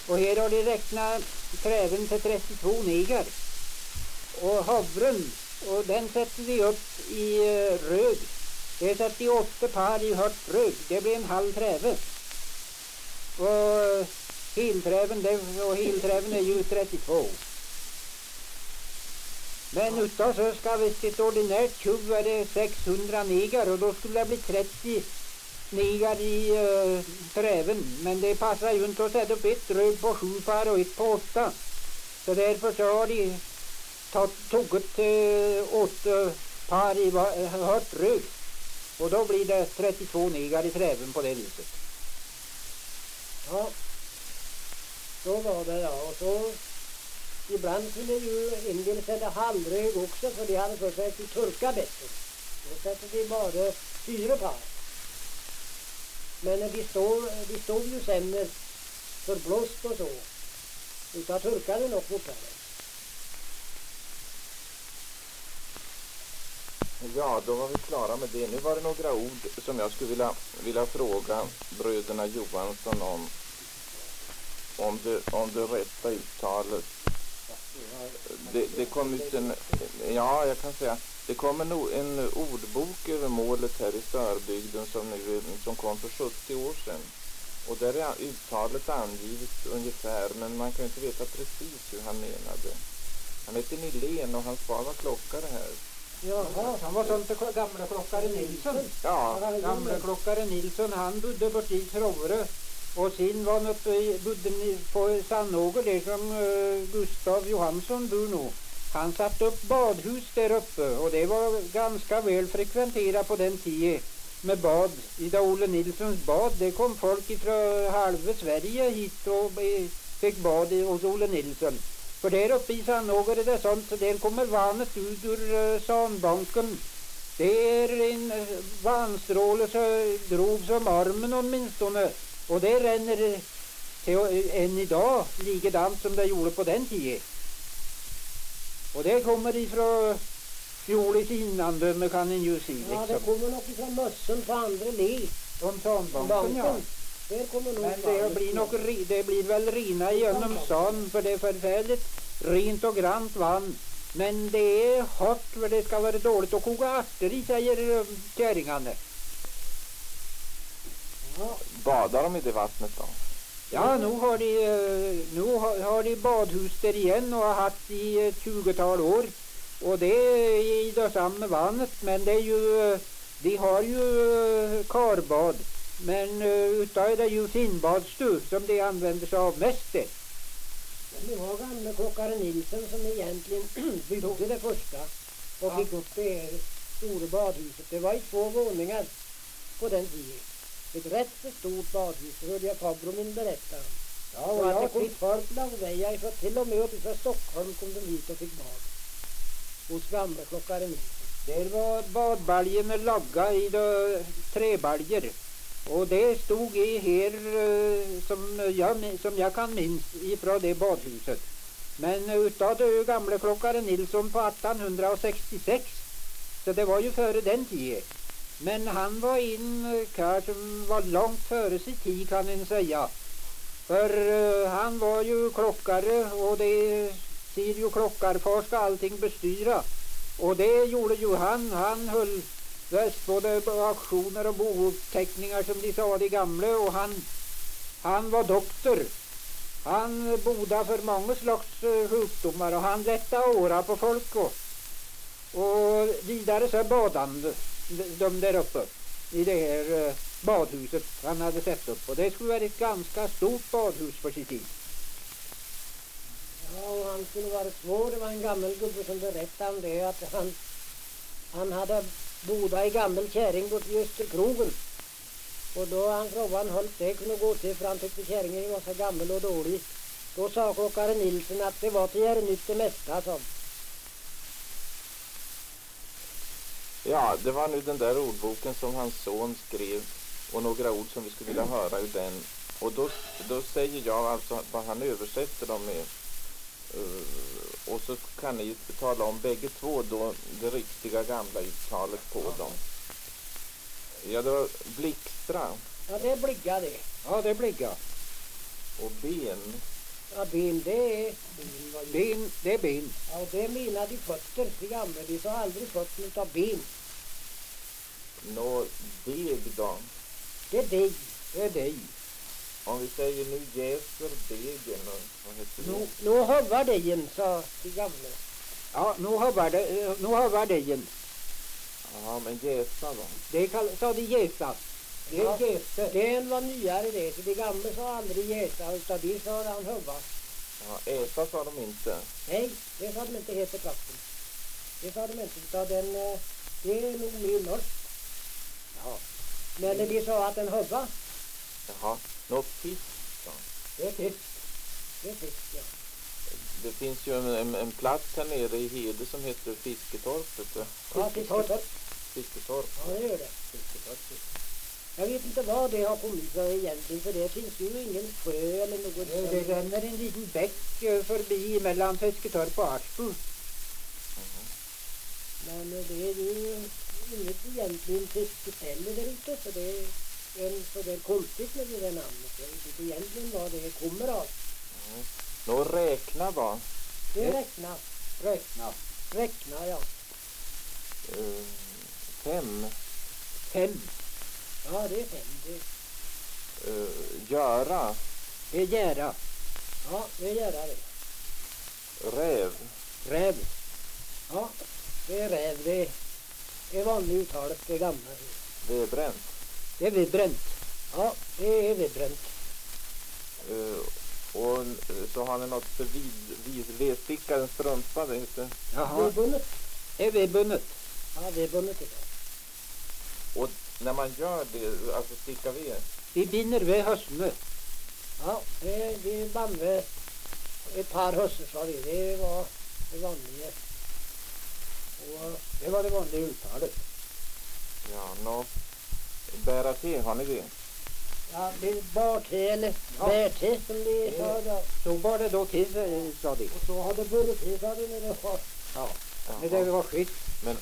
Och här har de räknat träven till 32 negar. Och havren, och den sätter de upp i röd. Det sätter de 8 par i hört röd. Det blir en halv träve. Och helträven är ju 32. Men utav så ska visst ett ordinärt tjuv är det 600 negar, och då skulle det bli 30 negar i träven. Men det passar ju inte att sätta upp ett röd på 7 par och ett på 8. Så därför så har de tagit 8 par i hört röd. Och då blir det 32 negar i träven på det viset. Ja, så var det, ja. Och så ibland kunde ju en del sätta halvrög också, för de hade för sig att turka bättre. Då sätter de bara 4 par. Men de stod ju sämre för blåst och så. Utan turkade nog fortare. Ja, då var vi klara med det. Nu var det några ord som jag skulle vilja fråga bröderna Johansson om det rätta uttalet. Det kom ut jag kan säga, det kommer nog en ordbok över målet här i Sörbygden som kom för 70 år sedan. Och där är uttalet angivet ungefär, men man kan inte veta precis hur han menade. Han heter Nilén och hans far var klockare här. Jaha, han var sånt gamla klockare Nilsson. Ja. Gamla klockare Nilsson, han bodde bort i Tråre. Och sen var något, bodde på Sannåger, där som Gustav Johansson bor nu. Han satt upp badhus där uppe, och det var ganska väl frekventerat på den tiden med bad. I Ole Nilssons bad, det kom folk ifrån halva Sverige hit och fick bad hos Ole Nilsson. För där uppe i Sannåger är det sånt, så där kommer vattnet ut ur Sanbanken. Det är en vanstråle så grov som armen åtminstone. Och det ränner till än idag likadant som det gjorde på den tiden. Och det kommer ifrån Fjolets innandöme, kan en ju se. Liksom. Ja, det kommer nog ifrån mössen på andra liv. Om Sanbanken, ja. Det kommer nog. Men det blir väl rina genom sand, för det är förfärligt rent och grant vann. Men det är hårt, för det ska vara dåligt att koka ärtor i, säger kärringarna. Ja. Badar de i det vattnet då? Ja, nu har de badhus där igen och har haft i 20-tal år. Och det är i det samma vattnet, men det är ju, de har ju karbad. Men utav det är ju finnbadstu som de använder sig av mest det. Det var gamla klockare Nilsson som egentligen byggde det första och fick upp det här stora badhuset. Det var i 2 våningar på den tiden. Ett rätt så stort badhus, det hörde jag farbror min berätta. Ja, och att det kom folk långväga ifrån, till och med upp ifrån Stockholm kom de hit och fick bad. Hos gamla klockare Nilsson. Där var badbaljerna lagga i träbaljer. Och det stod i här som jag kan minns ifrån det badhuset. Men utav det gamla klockare Nilsson på 1866. Så det var ju före den tiden. Men han var en karl som var långt före sin tid, kan en säga. För han var ju klockare, och det ser ju klockarfar ska allting bestyra. Och det gjorde ju han. Han höll både auktioner och bouppteckningar som de sa de gamla, och han var doktor. Han bodde för många slags sjukdomar, och han lättade åra på folk och vidare så badande de där uppe i det här badhuset han hade sett upp, och det skulle vara ett ganska stort badhus för sin tid. Ja, och han skulle vara svår. Det var en gammal gubbe som berättade om det, att han hade boda i gammal kärring bort i Österkrogen. Och då han frågade han höll det kunde gå till, för han tyckte kärringen var så gammal och dålig. Då sa klockare Nilsson att det var till er nytt det mesta, så. Ja, det var nu den där ordboken som hans son skrev, och några ord som vi skulle vilja höra ur den. Och då säger jag alltså vad han översätter dem med. Och så kan ni tala om bägge två då det riktiga gamla uttalet på dem. Ja, det var blixtra. Ja, det bligga det. Ja, det bligga. Och ben. Ja, ben, det är ben. Var ju. Ben, det är ben. Ja, och det menar de fötter, de gamla. De sa aldrig fötter utav ben. Nå, deg då? Det är deg. Det är dej. Om vi säger nu jäser degen, vad heter det? Nu hovar dejen, sa de gamla. Ja, nu har dejen. Ja, men jäsa då? Det sa de jäsa. Det är Ja, jäste. det var nyare det, så de gamla sa aldrig jäsa, utan de sa han hova. Ja, äta sa de inte. Nej, det sa de inte heter trakten. Det sa de inte, utan den, det är nog mer norskt. Ja, Men när de sa att den hova, Jaha. Nå, fisk då? det är fisk. det är fisk, ja. Det finns ju en plats här nere i Hede som heter Fisketorpet. Ja, fisketorp. Fisketorp. Ja, det gör det. Jag vet inte vad det har kommit för egentligen, för det finns ju ingen sjö eller något. Det ränner en liten bäck förbi mellan Fisketorp och Arsbo. Men det är ju inget egentligen fiskeställe där ute, så det är så det är konstigt med det där namnet. Jag vet inte egentligen vad det kommer av. Nå, räkna då? Det är räkna. Räkna. Ja. 5. 5. Ja, det är 5. Göra. Det är gära. Ja, det är göra det. Räv. Räv. Ja, det är räv. Det är vanligt uttalet, det gamla. Vedbränt. Det är vidbränt. Ja, det är vedbränt. Och så har ni något för vedstickaren strumpa, det heter. Jaha. Vedbundet. Det är vedbundet. Ja, vedbundet är det. Och när man gör det, alltså sticka ved. Vi binder ved höstene. Ja, vi band ett par höster, sa vi. Det var det vanliga. Och det var det vanliga uttalet. Ja, nå. Bära te, har ni det? Ja, det är barte eller Ja. bärte som det sa. Ja. Så var det då till, sa de. Och så har det burit till, sa det när det var. Ja, Jaha. när det var skitt. Men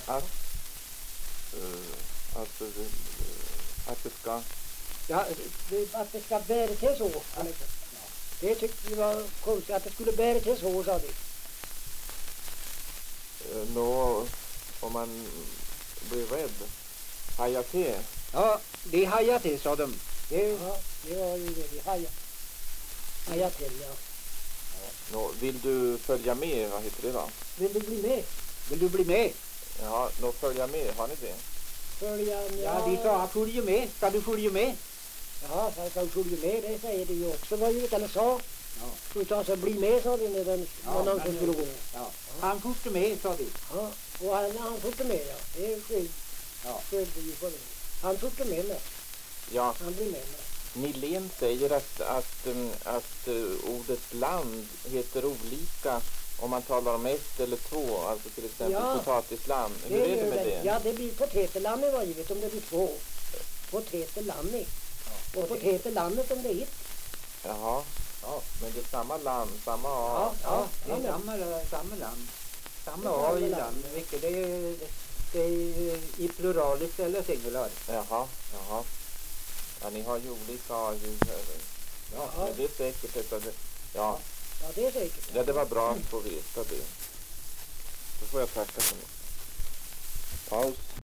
alltså, att det ska... Ja, Att det ska bära till så. Det tyckte vi var konstigt, att det skulle bära till så, sa de. Nå, om man blir rädd. Haja te. ja, de hajade till, sa de. Ja, det var ju det vi hajade. Hajade till, ja. Nå, vill du följa med, vad heter det då? Vill du bli med? Vill du bli med? Ja, nå följa med, har ni det? Följa med? Ja, de sa, följ med. Ska du följa med? Ja, så ska följa med, det säger de ju också, var ju eller sa. Ja. Utan så bli med, sa de när någon som skulle gå. Ja. Han fortsatte med, sa de. Ja, och han fortsatte med, ja. Det är skydd. Ja. Skydd ju på det. Han fortsatte med mig. Ja, Han blir med mig. Nilén säger att ordet land heter olika om man talar om ett eller två, alltså till exempel Ja. potatisland. Hur är det gör med det? Ja, det blir potäterlammi var givet om det blir 2. Potäterlammi. Och potäterlandet om det är 1. Jaha, ja, men det är samma land, samma A. Ja, Ja, det är men- samma land. Samma Det är A samma i land. land. Vilket det är i pluralis eller singular. Jaha. Ja, ni har ju olika A-ljud här. Ja, Ja. men det är säkert detta. Ja, Ja, det är säkert. ja, det var bra att få veta det. Då får jag tacka så mycket. Paus.